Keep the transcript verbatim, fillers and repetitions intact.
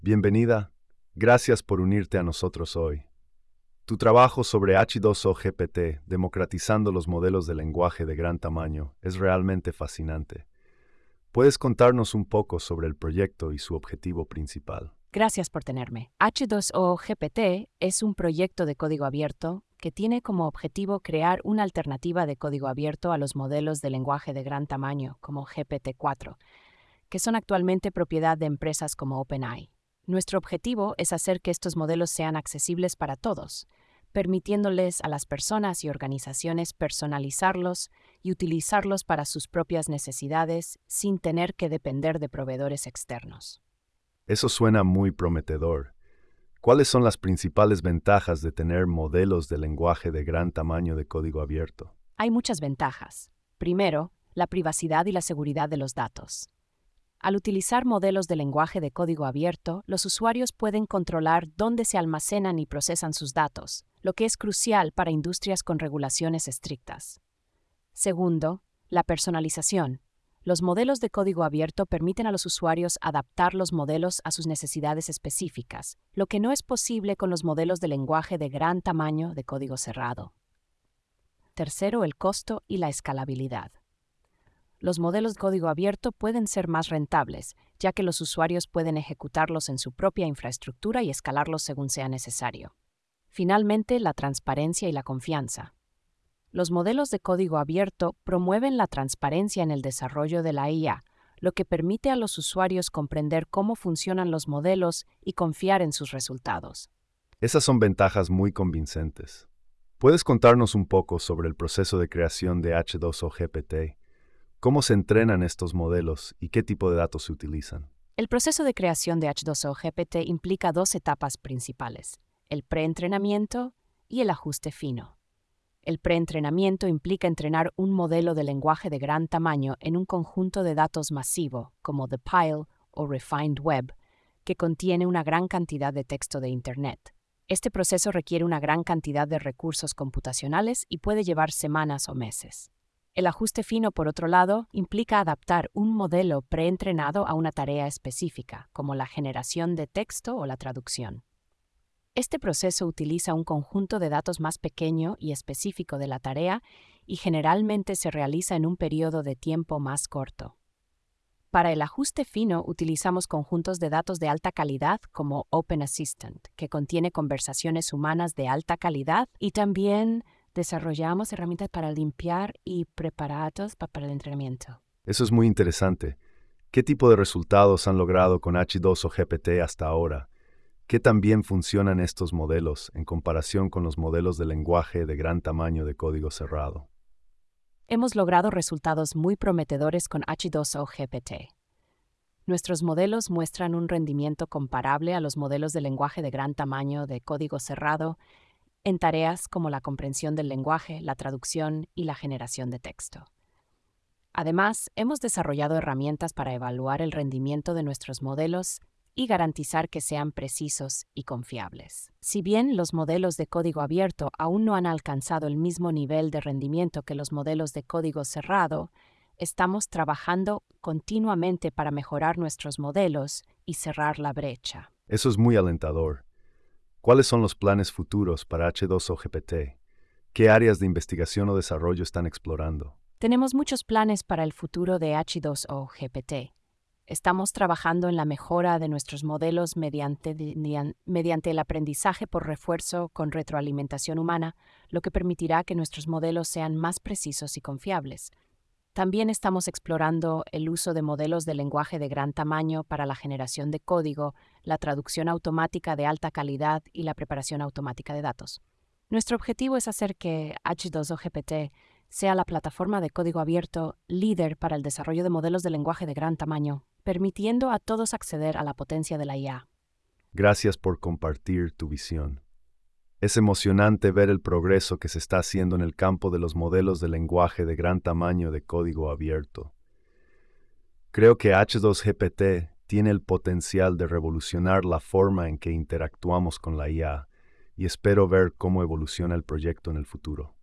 Bienvenida. Gracias por unirte a nosotros hoy. Tu trabajo sobre H dos O G P T, democratizando los modelos de lenguaje de gran tamaño, es realmente fascinante. ¿Puedes contarnos un poco sobre el proyecto y su objetivo principal? Gracias por tenerme. H dos O G P T es un proyecto de código abierto que tiene como objetivo crear una alternativa de código abierto a los modelos de lenguaje de gran tamaño, como G P T cuatro, que son actualmente propiedad de empresas como OpenAI. Nuestro objetivo es hacer que estos modelos sean accesibles para todos, permitiéndoles a las personas y organizaciones personalizarlos y utilizarlos para sus propias necesidades sin tener que depender de proveedores externos. Eso suena muy prometedor. ¿Cuáles son las principales ventajas de tener modelos de lenguaje de gran tamaño de código abierto? Hay muchas ventajas. Primero, la privacidad y la seguridad de los datos. Al utilizar modelos de lenguaje de código abierto, los usuarios pueden controlar dónde se almacenan y procesan sus datos, lo que es crucial para industrias con regulaciones estrictas. Segundo, la personalización. Los modelos de código abierto permiten a los usuarios adaptar los modelos a sus necesidades específicas, lo que no es posible con los modelos de lenguaje de gran tamaño de código cerrado. Tercero, el costo y la escalabilidad. Los modelos de código abierto pueden ser más rentables, ya que los usuarios pueden ejecutarlos en su propia infraestructura y escalarlos según sea necesario. Finalmente, la transparencia y la confianza. Los modelos de código abierto promueven la transparencia en el desarrollo de la I A, lo que permite a los usuarios comprender cómo funcionan los modelos y confiar en sus resultados. Esas son ventajas muy convincentes. ¿Puedes contarnos un poco sobre el proceso de creación de H dos O G P T? ¿Cómo se entrenan estos modelos y qué tipo de datos se utilizan? El proceso de creación de H dos O G P T implica dos etapas principales: el preentrenamiento y el ajuste fino. El preentrenamiento implica entrenar un modelo de lenguaje de gran tamaño en un conjunto de datos masivo, como The Pile o Refined Web, que contiene una gran cantidad de texto de Internet. Este proceso requiere una gran cantidad de recursos computacionales y puede llevar semanas o meses. El ajuste fino, por otro lado, implica adaptar un modelo preentrenado a una tarea específica, como la generación de texto o la traducción. Este proceso utiliza un conjunto de datos más pequeño y específico de la tarea y generalmente se realiza en un periodo de tiempo más corto. Para el ajuste fino utilizamos conjuntos de datos de alta calidad como Open Assistant, que contiene conversaciones humanas de alta calidad, y también desarrollamos herramientas para limpiar y preparados para el entrenamiento. Eso es muy interesante. ¿Qué tipo de resultados han logrado con H dos O G P T hasta ahora? ¿Qué tan bien funcionan estos modelos en comparación con los modelos de lenguaje de gran tamaño de código cerrado? Hemos logrado resultados muy prometedores con H dos O G P T. Nuestros modelos muestran un rendimiento comparable a los modelos de lenguaje de gran tamaño de código cerrado en tareas como la comprensión del lenguaje, la traducción y la generación de texto. Además, hemos desarrollado herramientas para evaluar el rendimiento de nuestros modelos y garantizar que sean precisos y confiables. Si bien los modelos de código abierto aún no han alcanzado el mismo nivel de rendimiento que los modelos de código cerrado, estamos trabajando continuamente para mejorar nuestros modelos y cerrar la brecha. Eso es muy alentador. ¿Cuáles son los planes futuros para H dos O G P T? ¿Qué áreas de investigación o desarrollo están explorando? Tenemos muchos planes para el futuro de H dos O G P T. Estamos trabajando en la mejora de nuestros modelos mediante, mediante el aprendizaje por refuerzo con retroalimentación humana, lo que permitirá que nuestros modelos sean más precisos y confiables. También estamos explorando el uso de modelos de lenguaje de gran tamaño para la generación de código, la traducción automática de alta calidad y la preparación automática de datos. Nuestro objetivo es hacer que H dos O G P T sea la plataforma de código abierto líder para el desarrollo de modelos de lenguaje de gran tamaño, permitiendo a todos acceder a la potencia de la I A. Gracias por compartir tu visión. Es emocionante ver el progreso que se está haciendo en el campo de los modelos de lenguaje de gran tamaño de código abierto. Creo que H dos G P T tiene el potencial de revolucionar la forma en que interactuamos con la I A y espero ver cómo evoluciona el proyecto en el futuro.